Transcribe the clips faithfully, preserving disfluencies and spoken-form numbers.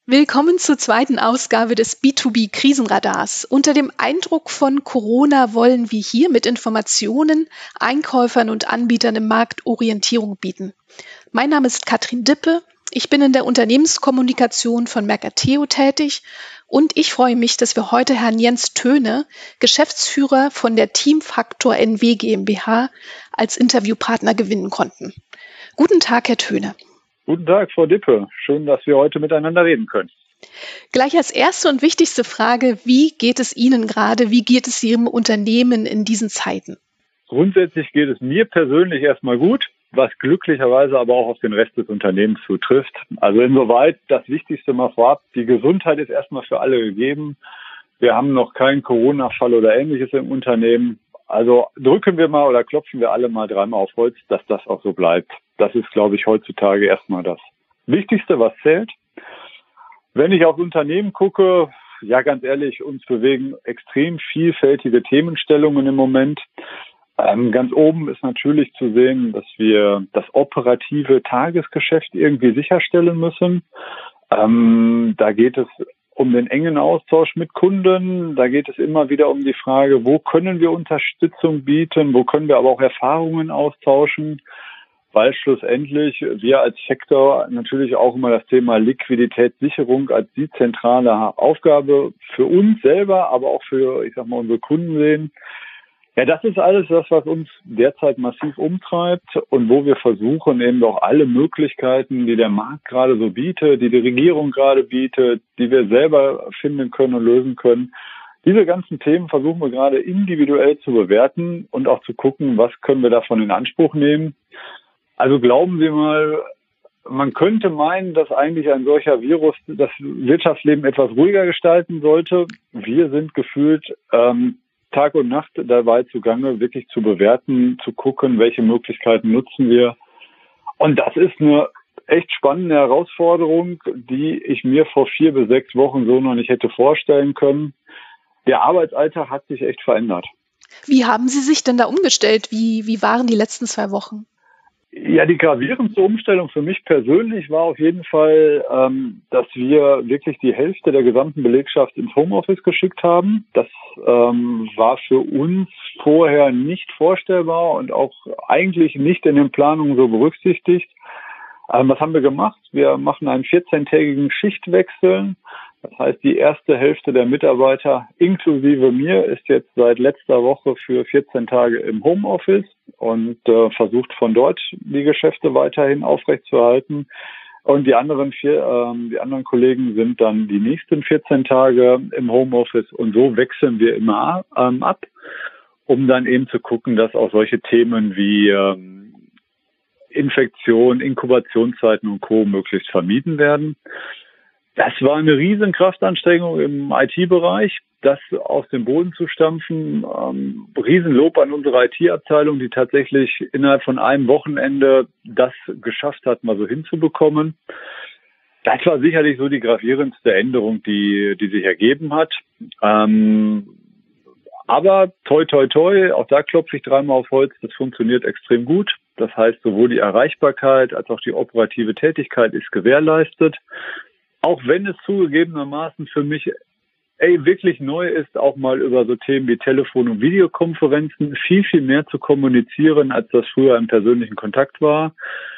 Willkommen zur zweiten Ausgabe des B zwei B Krisenradars. Unter dem Eindruck von Corona wollen wir hier mit Informationen Einkäufern und Anbietern im Markt Orientierung bieten. Mein Name ist Katrin Dippe. Ich bin in der Unternehmenskommunikation von Mercateo tätig und ich freue mich, dass wir heute Herrn Jens Töne, Geschäftsführer von der Teamfaktor N W GmbH, als Interviewpartner gewinnen konnten. Guten Tag, Herr Töne. Guten Tag, Frau Dippe. Schön, dass wir heute miteinander reden können. Gleich als erste und wichtigste Frage, wie geht es Ihnen gerade, wie geht es Ihrem Unternehmen in diesen Zeiten? Grundsätzlich geht es mir persönlich erstmal gut, was glücklicherweise aber auch auf den Rest des Unternehmens zutrifft. Also insoweit das Wichtigste mal vorab, die Gesundheit ist erstmal für alle gegeben. Wir haben noch keinen Corona-Fall oder Ähnliches im Unternehmen. Also drücken wir mal oder klopfen wir alle mal dreimal auf Holz, dass das auch so bleibt. Das ist, glaube ich, heutzutage erstmal das Wichtigste, was zählt. Wenn ich aufs Unternehmen gucke, ja ganz ehrlich, uns bewegen extrem vielfältige Themenstellungen im Moment. Ähm, ganz oben ist natürlich zu sehen, dass wir das operative Tagesgeschäft irgendwie sicherstellen müssen. Ähm, da geht es um den engen Austausch mit Kunden. Da geht es immer wieder um die Frage, wo können wir Unterstützung bieten, wo können wir aber auch Erfahrungen austauschen, weil schlussendlich wir als Sektor natürlich auch immer das Thema Liquiditätssicherung als die zentrale Aufgabe für uns selber, aber auch für, ich sag mal, unsere Kunden sehen. Ja, das ist alles das, was uns derzeit massiv umtreibt und wo wir versuchen, eben auch alle Möglichkeiten, die der Markt gerade so bietet, die die Regierung gerade bietet, die wir selber finden können und lösen können. Diese ganzen Themen versuchen wir gerade individuell zu bewerten und auch zu gucken, was können wir davon in Anspruch nehmen. Also glauben Sie mal, man könnte meinen, dass eigentlich ein solcher Virus das Wirtschaftsleben etwas ruhiger gestalten sollte. Wir sind gefühlt ähm, Tag und Nacht dabei zugange, wirklich zu bewerten, zu gucken, welche Möglichkeiten nutzen wir. Und das ist eine echt spannende Herausforderung, die ich mir vor vier bis sechs Wochen so noch nicht hätte vorstellen können. Der Arbeitsalltag hat sich echt verändert. Wie haben Sie sich denn da umgestellt? Wie, wie waren die letzten zwei Wochen? Ja, die gravierendste Umstellung für mich persönlich war auf jeden Fall, ähm, dass wir wirklich die Hälfte der gesamten Belegschaft ins Homeoffice geschickt haben. Das ähm, war für uns vorher nicht vorstellbar und auch eigentlich nicht in den Planungen so berücksichtigt. Ähm, was haben wir gemacht? Wir machen einen vierzehntägigen Schichtwechsel. Das heißt, die erste Hälfte der Mitarbeiter inklusive mir ist jetzt seit letzter Woche für vierzehn Tage im Homeoffice und äh, versucht von dort die Geschäfte weiterhin aufrechtzuerhalten. Und die anderen vier, ähm, die anderen Kollegen sind dann die nächsten vierzehn Tage im Homeoffice und so wechseln wir immer ähm, ab, um dann eben zu gucken, dass auch solche Themen wie ähm, Infektion, Inkubationszeiten und Co. möglichst vermieden werden. Das war eine riesen Kraftanstrengung im I T-Bereich, das aus dem Boden zu stampfen. Ähm, Riesenlob an unsere I T-Abteilung, die tatsächlich innerhalb von einem Wochenende das geschafft hat, mal so hinzubekommen. Das war sicherlich so die gravierendste Änderung, die, die sich ergeben hat. Ähm, aber toi, toi, toi, auch da klopfe ich dreimal auf Holz, das funktioniert extrem gut. Das heißt, sowohl die Erreichbarkeit als auch die operative Tätigkeit ist gewährleistet. Auch wenn es zugegebenermaßen für mich ey, wirklich neu ist, auch mal über so Themen wie Telefon- und Videokonferenzen viel, viel mehr zu kommunizieren, als das früher im persönlichen Kontakt war.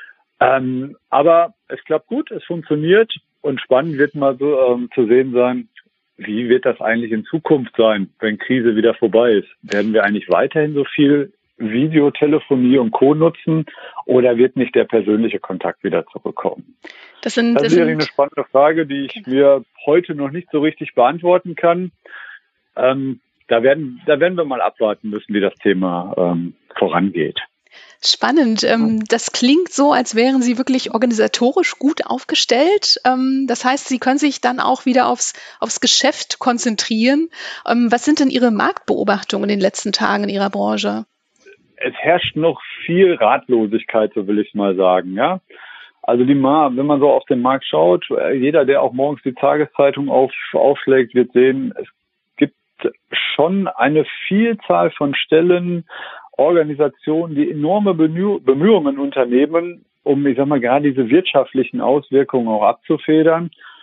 Ähm, aber es klappt gut, es funktioniert und spannend wird mal so ähm, zu sehen sein, wie wird das eigentlich in Zukunft sein, wenn Krise wieder vorbei ist? Werden wir eigentlich weiterhin so viel Videotelefonie und Co. nutzen oder wird nicht der persönliche Kontakt wieder zurückkommen? Das, sind, das, das ist sind eine spannende Frage, die ich mir heute noch nicht so richtig beantworten kann. Ähm, da werden, da werden wir mal abwarten müssen, wie das Thema ähm, vorangeht. Spannend. Ähm, das klingt so, als wären Sie wirklich organisatorisch gut aufgestellt. Ähm, das heißt, Sie können sich dann auch wieder aufs, aufs Geschäft konzentrieren. Ähm, was sind denn Ihre Marktbeobachtungen in den letzten Tagen in Ihrer Branche? Es herrscht noch viel Ratlosigkeit, so will ich mal sagen, ja. Also die Mar, wenn man so auf den Markt schaut, jeder, der auch morgens die Tageszeitung auf, aufschlägt, wird sehen, es gibt schon eine Vielzahl von Stellen, Organisationen, die enorme Bemüh- Bemühungen unternehmen, um, ich sag mal, gerade diese wirtschaftlichen Auswirkungen auch abzufedern.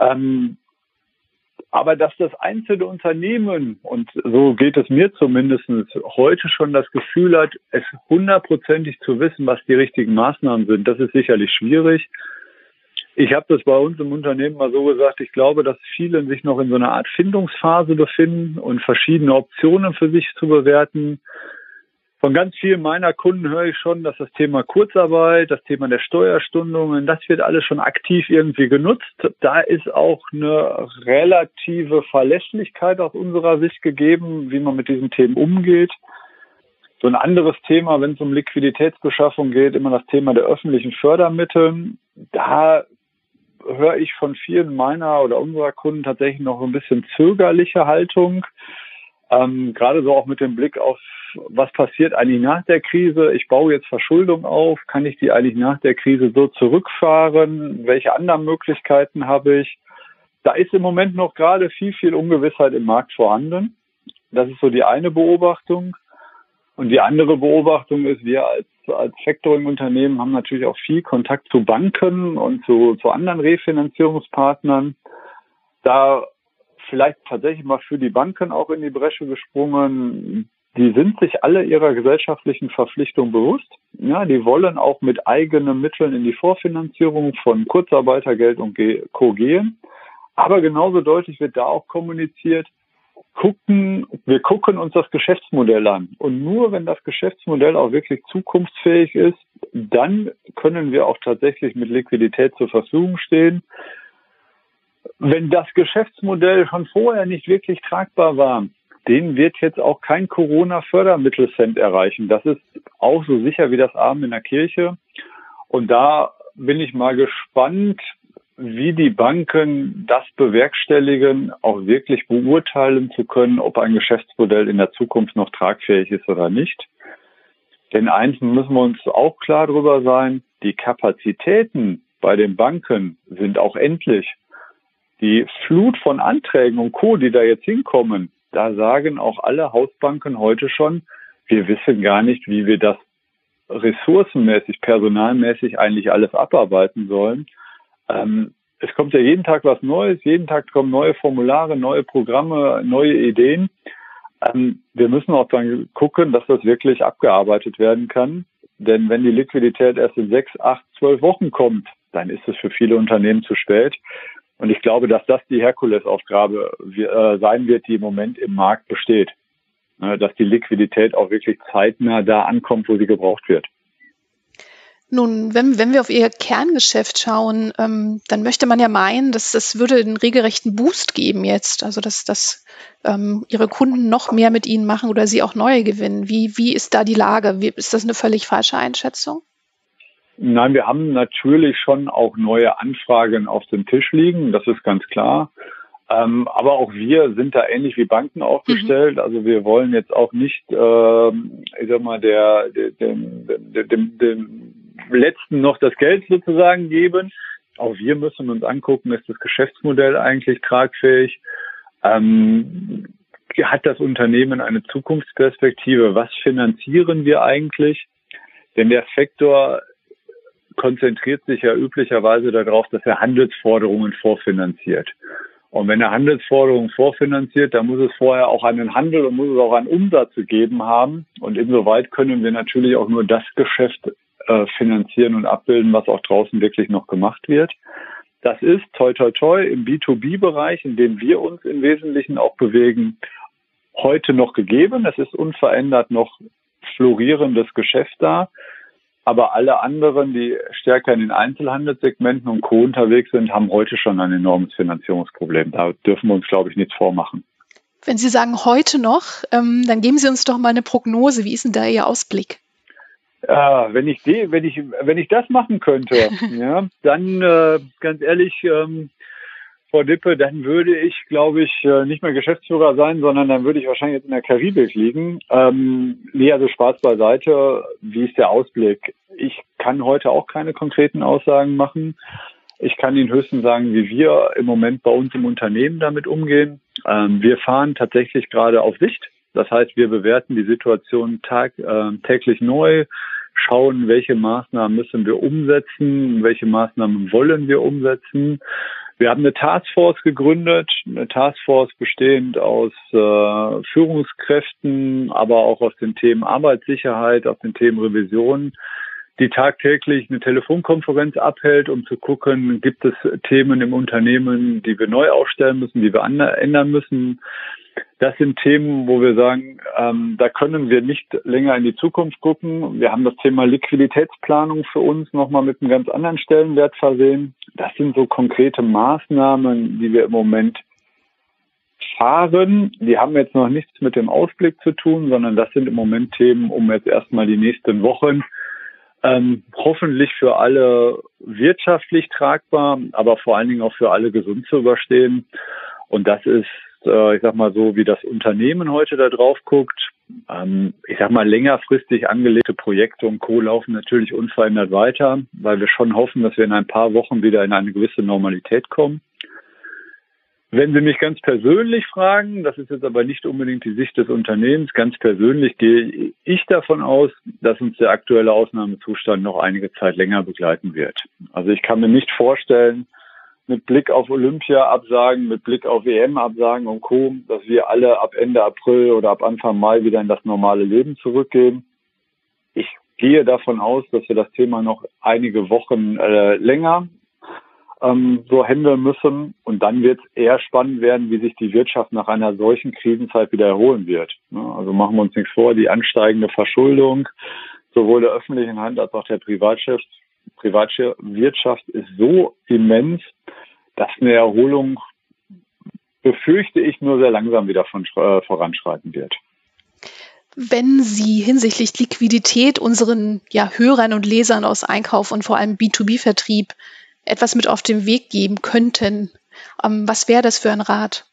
Ähm, aber dass das einzelne Unternehmen, und so geht es mir zumindest, heute schon das Gefühl hat, es hundertprozentig zu wissen, was die richtigen Maßnahmen sind, das ist sicherlich schwierig. Ich habe das bei uns im Unternehmen mal so gesagt, ich glaube, dass viele sich noch in so einer Art Findungsphase befinden und verschiedene Optionen für sich zu bewerten. Von ganz vielen meiner Kunden höre ich schon, dass das Thema Kurzarbeit, das Thema der Steuerstundungen, das wird alles schon aktiv irgendwie genutzt. Da ist auch eine relative Verlässlichkeit aus unserer Sicht gegeben, wie man mit diesen Themen umgeht. So ein anderes Thema, wenn es um Liquiditätsbeschaffung geht, immer das Thema der öffentlichen Fördermittel. Da höre ich von vielen meiner oder unserer Kunden tatsächlich noch ein bisschen zögerliche Haltung. Ähm, gerade so auch mit dem Blick auf, was passiert eigentlich nach der Krise? Ich baue jetzt Verschuldung auf. Kann ich die eigentlich nach der Krise so zurückfahren? Welche anderen Möglichkeiten habe ich? Da ist im Moment noch gerade viel, viel Ungewissheit im Markt vorhanden. Das ist so die eine Beobachtung. Und die andere Beobachtung ist, wir als, als Factoring-Unternehmen haben natürlich auch viel Kontakt zu Banken und zu, zu anderen Refinanzierungspartnern. Da vielleicht tatsächlich mal für die Banken auch in die Bresche gesprungen. Die sind sich alle ihrer gesellschaftlichen Verpflichtung bewusst. Ja, die wollen auch mit eigenen Mitteln in die Vorfinanzierung von Kurzarbeitergeld und Co. gehen. Aber genauso deutlich wird da auch kommuniziert, gucken, wir gucken uns das Geschäftsmodell an. Und nur wenn das Geschäftsmodell auch wirklich zukunftsfähig ist, dann können wir auch tatsächlich mit Liquidität zur Verfügung stehen. Wenn das Geschäftsmodell schon vorher nicht wirklich tragbar war, den wird jetzt auch kein Corona-Fördermittelcent erreichen. Das ist auch so sicher wie das Amen in der Kirche. Und da bin ich mal gespannt, wie die Banken das bewerkstelligen, auch wirklich beurteilen zu können, ob ein Geschäftsmodell in der Zukunft noch tragfähig ist oder nicht. Denn eins müssen wir uns auch klar darüber sein, die Kapazitäten bei den Banken sind auch endlich. Die Flut von Anträgen und Co., die da jetzt hinkommen, da sagen auch alle Hausbanken heute schon, wir wissen gar nicht, wie wir das ressourcenmäßig, personalmäßig eigentlich alles abarbeiten sollen. Ähm, es kommt ja jeden Tag was Neues, jeden Tag kommen neue Formulare, neue Programme, neue Ideen. Ähm, wir müssen auch dann gucken, dass das wirklich abgearbeitet werden kann. Denn wenn die Liquidität erst in sechs, acht, zwölf Wochen kommt, dann ist es für viele Unternehmen zu spät. Und ich glaube, dass das die Herkulesaufgabe äh, sein wird, die im Moment im Markt besteht. Äh, dass die Liquidität auch wirklich zeitnah da ankommt, wo sie gebraucht wird. Nun, wenn, wenn wir auf Ihr Kerngeschäft schauen, ähm, dann möchte man ja meinen, dass das würde einen regelrechten Boost geben jetzt, also dass, dass ähm, Ihre Kunden noch mehr mit Ihnen machen oder Sie auch neue gewinnen. Wie, wie ist da die Lage? Wie, ist das eine völlig falsche Einschätzung? Nein, wir haben natürlich schon auch neue Anfragen auf dem Tisch liegen, das ist ganz klar. Ähm, aber auch wir sind da ähnlich wie Banken aufgestellt. Mhm. Also wir wollen jetzt auch nicht, äh, ich sag mal, der, der, dem, dem, dem, dem Letzten noch das Geld sozusagen geben. Auch wir müssen uns angucken, ist das Geschäftsmodell eigentlich tragfähig? Ähm, hat das Unternehmen eine Zukunftsperspektive? Was finanzieren wir eigentlich? Denn der Sektor konzentriert sich ja üblicherweise darauf, dass er Handelsforderungen vorfinanziert. Und wenn er Handelsforderungen vorfinanziert, dann muss es vorher auch einen Handel und muss es auch einen Umsatz gegeben haben. Und insoweit können wir natürlich auch nur das Geschäft äh, finanzieren und abbilden, was auch draußen wirklich noch gemacht wird. Das ist, toi toi toi, im B zwei B-Bereich, in dem wir uns im Wesentlichen auch bewegen, heute noch gegeben. Es ist unverändert noch florierendes Geschäft da. Aber alle anderen, die stärker in den Einzelhandelssegmenten und Co. unterwegs sind, haben heute schon ein enormes Finanzierungsproblem. Da dürfen wir uns, glaube ich, nichts vormachen. Wenn Sie sagen heute noch, ähm, dann geben Sie uns doch mal eine Prognose. Wie ist denn da Ihr Ausblick? Ja, wenn ich die, wenn ich, wenn ich das machen könnte, ja, dann äh, ganz ehrlich, ähm, Frau Dippe, dann würde ich, glaube ich, nicht mehr Geschäftsführer sein, sondern dann würde ich wahrscheinlich jetzt in der Karibik liegen. Ähm, nee, also Spaß beiseite. Wie ist der Ausblick? Ich kann heute auch keine konkreten Aussagen machen. Ich kann Ihnen höchstens sagen, wie wir im Moment bei uns im Unternehmen damit umgehen. Ähm, wir fahren tatsächlich gerade auf Sicht. Das heißt, wir bewerten die Situation tag, äh, täglich neu, schauen, welche Maßnahmen müssen wir umsetzen, welche Maßnahmen wollen wir umsetzen. Wir haben eine Taskforce gegründet, eine Taskforce bestehend aus äh, Führungskräften, aber auch aus den Themen Arbeitssicherheit, aus den Themen Revision, die tagtäglich eine Telefonkonferenz abhält, um zu gucken, gibt es Themen im Unternehmen, die wir neu aufstellen müssen, die wir ändern müssen. Das sind Themen, wo wir sagen, ähm, da können wir nicht länger in die Zukunft gucken. Wir haben das Thema Liquiditätsplanung für uns nochmal mit einem ganz anderen Stellenwert versehen. Das sind so konkrete Maßnahmen, die wir im Moment fahren. Die haben jetzt noch nichts mit dem Ausblick zu tun, sondern das sind im Moment Themen, um jetzt erstmal die nächsten Wochen ähm, hoffentlich für alle wirtschaftlich tragbar, aber vor allen Dingen auch für alle gesund zu überstehen. Und das ist, ich sag mal so, wie das Unternehmen heute da drauf guckt. Ähm, ich sag mal, längerfristig angelegte Projekte und Co. laufen natürlich unverändert weiter, weil wir schon hoffen, dass wir in ein paar Wochen wieder in eine gewisse Normalität kommen. Wenn Sie mich ganz persönlich fragen, das ist jetzt aber nicht unbedingt die Sicht des Unternehmens, ganz persönlich gehe ich davon aus, dass uns der aktuelle Ausnahmezustand noch einige Zeit länger begleiten wird. Also ich kann mir nicht vorstellen, mit Blick auf Olympia-Absagen, mit Blick auf E M-Absagen und Co., dass wir alle ab Ende April oder ab Anfang Mai wieder in das normale Leben zurückgehen. Ich gehe davon aus, dass wir das Thema noch einige Wochen äh, länger ähm, so handeln müssen. Und dann wird es eher spannend werden, wie sich die Wirtschaft nach einer solchen Krisenzeit wieder erholen wird. Ne? Also machen wir uns nichts vor, die ansteigende Verschuldung sowohl der öffentlichen Hand als auch der Privatwirtschaft Privatwirtschaft ist so immens, dass eine Erholung, befürchte ich, nur sehr langsam wieder von, äh, voranschreiten wird. Wenn Sie hinsichtlich Liquidität unseren ja, Hörern und Lesern aus Einkauf und vor allem B zwei B-Vertrieb etwas mit auf den Weg geben könnten, ähm, was wäre das für ein Rat?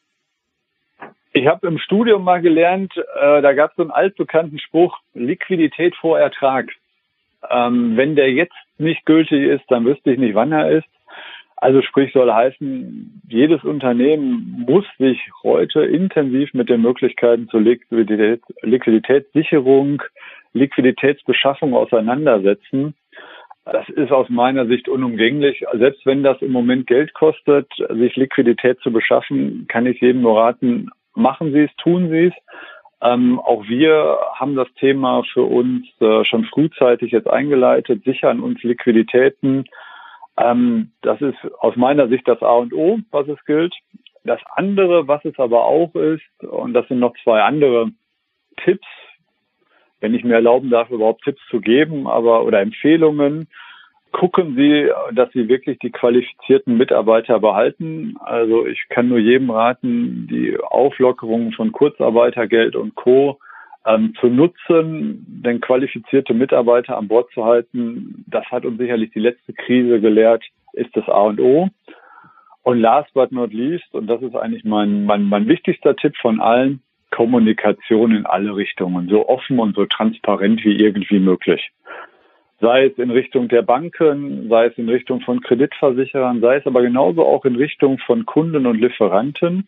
Ich habe im Studium mal gelernt, äh, da gab es so einen altbekannten Spruch, Liquidität vor Ertrag. Ähm, wenn der jetzt nicht gültig ist, dann wüsste ich nicht, wann er ist. Also sprich soll heißen, jedes Unternehmen muss sich heute intensiv mit den Möglichkeiten zur Liquidität, Liquiditätssicherung, Liquiditätsbeschaffung auseinandersetzen. Das ist aus meiner Sicht unumgänglich. Selbst wenn das im Moment Geld kostet, sich Liquidität zu beschaffen, kann ich jedem nur raten, machen Sie es, tun Sie es. Ähm, auch wir haben das Thema für uns äh, schon frühzeitig jetzt eingeleitet, sichern uns Liquiditäten. Ähm, das ist aus meiner Sicht das A und O, was es gilt. Das andere, was es aber auch ist, und das sind noch zwei andere Tipps, wenn ich mir erlauben darf, überhaupt Tipps zu geben, aber oder Empfehlungen. Gucken Sie, dass Sie wirklich die qualifizierten Mitarbeiter behalten. Also ich kann nur jedem raten, die Auflockerung von Kurzarbeitergeld und Co. Ähm, zu nutzen, denn qualifizierte Mitarbeiter an Bord zu halten, das hat uns sicherlich die letzte Krise gelehrt, ist das A und O. Und last but not least, und das ist eigentlich mein, mein, mein wichtigster Tipp von allen, Kommunikation in alle Richtungen, so offen und so transparent wie irgendwie möglich. Sei es in Richtung der Banken, sei es in Richtung von Kreditversicherern, sei es aber genauso auch in Richtung von Kunden und Lieferanten.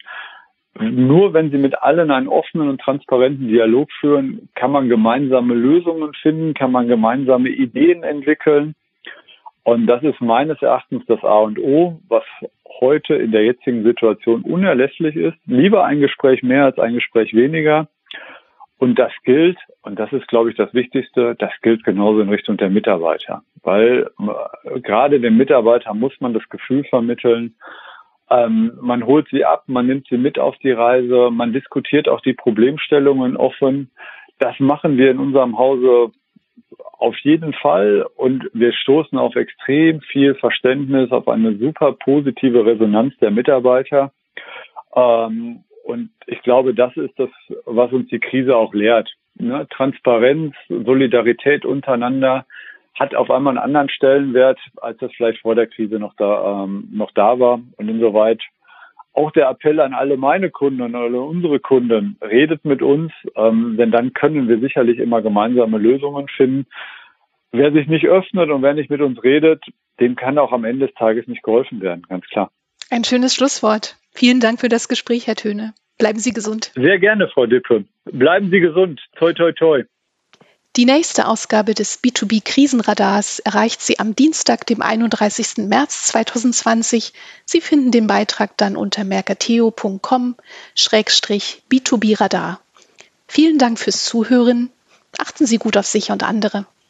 Nur wenn Sie mit allen einen offenen und transparenten Dialog führen, kann man gemeinsame Lösungen finden, kann man gemeinsame Ideen entwickeln. Und das ist meines Erachtens das A und O, was heute in der jetzigen Situation unerlässlich ist. Lieber ein Gespräch mehr als ein Gespräch weniger. Und das gilt, und das ist, glaube ich, das Wichtigste, das gilt genauso in Richtung der Mitarbeiter. Weil äh, gerade dem Mitarbeiter muss man das Gefühl vermitteln, ähm, man holt sie ab, man nimmt sie mit auf die Reise, man diskutiert auch die Problemstellungen offen. Das machen wir in unserem Hause auf jeden Fall und wir stoßen auf extrem viel Verständnis, auf eine super positive Resonanz der Mitarbeiter. Ähm, Und ich glaube, das ist das, was uns die Krise auch lehrt. Ne? Transparenz, Solidarität untereinander hat auf einmal einen anderen Stellenwert, als das vielleicht vor der Krise noch da, ähm, noch da war. Und insoweit auch der Appell an alle meine Kunden und alle unsere Kunden, redet mit uns, ähm, denn dann können wir sicherlich immer gemeinsame Lösungen finden. Wer sich nicht öffnet und wer nicht mit uns redet, dem kann auch am Ende des Tages nicht geholfen werden, ganz klar. Ein schönes Schlusswort. Vielen Dank für das Gespräch, Herr Töne. Bleiben Sie gesund. Sehr gerne, Frau Dippe. Bleiben Sie gesund. Toi, toi, toi. Die nächste Ausgabe des B zwei B Krisenradars erreicht Sie am Dienstag, dem einunddreißigsten März zweitausendzwanzig. Sie finden den Beitrag dann unter mercateo punkt com Schrägstrich B zwei B Radar. Vielen Dank fürs Zuhören. Achten Sie gut auf sich und andere.